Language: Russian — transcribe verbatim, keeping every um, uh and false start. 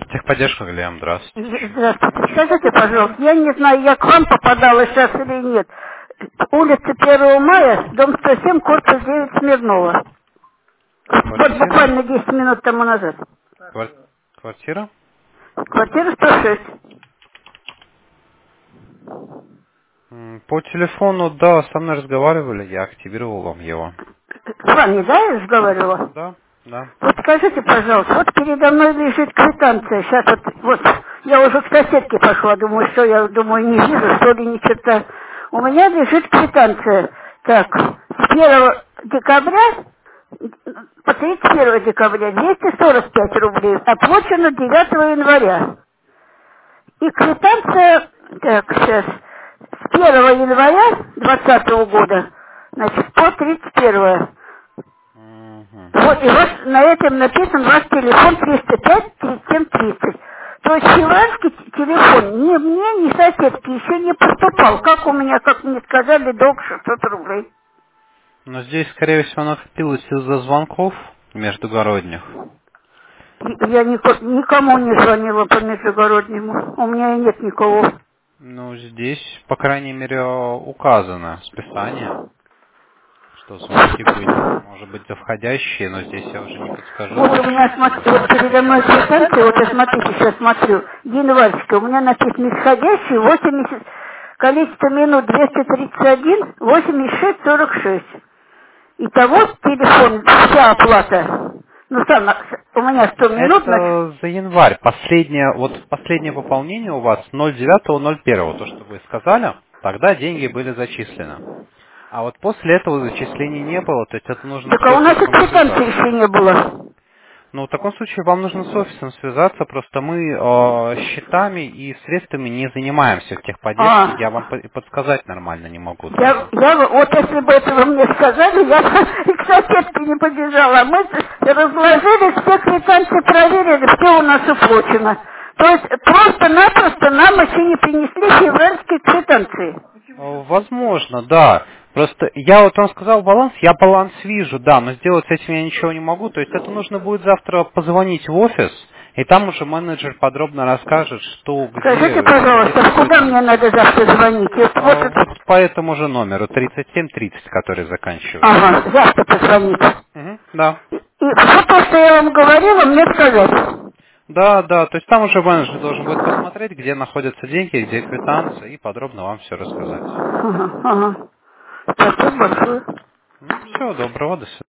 Техподдержка, Глеб, здравствуйте. Здравствуйте. Скажите, пожалуйста, я не знаю, я к вам попадала сейчас или нет. Улица первого мая, дом сто семь, корпус девять, Смирнова. Вот Квартира? буквально десять минут тому назад. Квар- Квартира? Квартира сто шесть. М, По телефону, да, со мной разговаривали, я активировал вам его. С вами, да, я разговаривала? Да, да. Вот скажите, пожалуйста, вот передо мной лежит квитанция. Сейчас вот, вот я уже к соседке пошла, думаю, что я думаю, не вижу, что ли, ни черта. У меня лежит квитанция. Так, с первого декабря по тридцать первое декабря двести сорок пять рублей, оплачено девятого января. И квитанция, так, сейчас, с первого января двадцатого года, значит, по тридцать первое. Мгм. Вот, и вот на этом написан ваш телефон триста пять тридцать семь тридцать. То есть финансовый телефон ни мне, ни соседке еще не поступал. Как у меня, как мне сказали, долг шестьсот рублей. Но здесь, скорее всего, накопилось из-за звонков междугородних. И я нико- никому не звонила по междугороднему. У меня и нет никого. Ну, здесь, по крайней мере, указано списание, что звонки были. Может быть, за входящие, но здесь я уже не подскажу Вот у меня, точно, что смотри, за вот передо мной входящие. квитанция, вот я смотрите, сейчас смотрю, январьская, у меня написано исходящий восемьдесят, количество минут двести тридцать один, восемьдесят шесть сорок шесть. Итого телефон, вся оплата, ну сам, у меня сто минут, значит, Это за январь. Последнее, вот последнее пополнение у вас ноль девятого ноль первого, то, что вы сказали, тогда деньги были зачислены. А вот после этого зачислений не было, то есть это нужно так с а у нас и офисом квитанции связаться. еще не было. Ну, в таком случае вам нужно с офисом связаться, просто мы э, счетами и средствами не занимаемся в техподдержке, А, я вам по- подсказать нормально не могу я, даже. я, бы- вот если бы это вы мне сказали, я бы и к соседке не побежала. Мы с- разложили, все квитанции проверили, все у нас уплачено. То есть просто-напросто нам еще не принесли февральские квитанции. Э, Возможно, да. Просто я вот вам сказал баланс, я баланс вижу, да, но сделать с этим я ничего не могу. То есть это нужно будет завтра позвонить в офис, и там уже менеджер подробно расскажет, что, Скажите, где, где пожалуйста, куда мне квитанции. надо завтра звонить? Вот, А вот это- вот по этому же номеру тридцать семь тридцать, который заканчивается. Ага, завтра позвонить. Мгм, да. И, и все то, что я вам говорила, мне сказать. Да, да, то есть там уже менеджер должен будет посмотреть, где находятся деньги, где квитанция, и подробно вам все рассказать. Ага, ага. Спасибо большое. Ну, всего доброго, до свидания.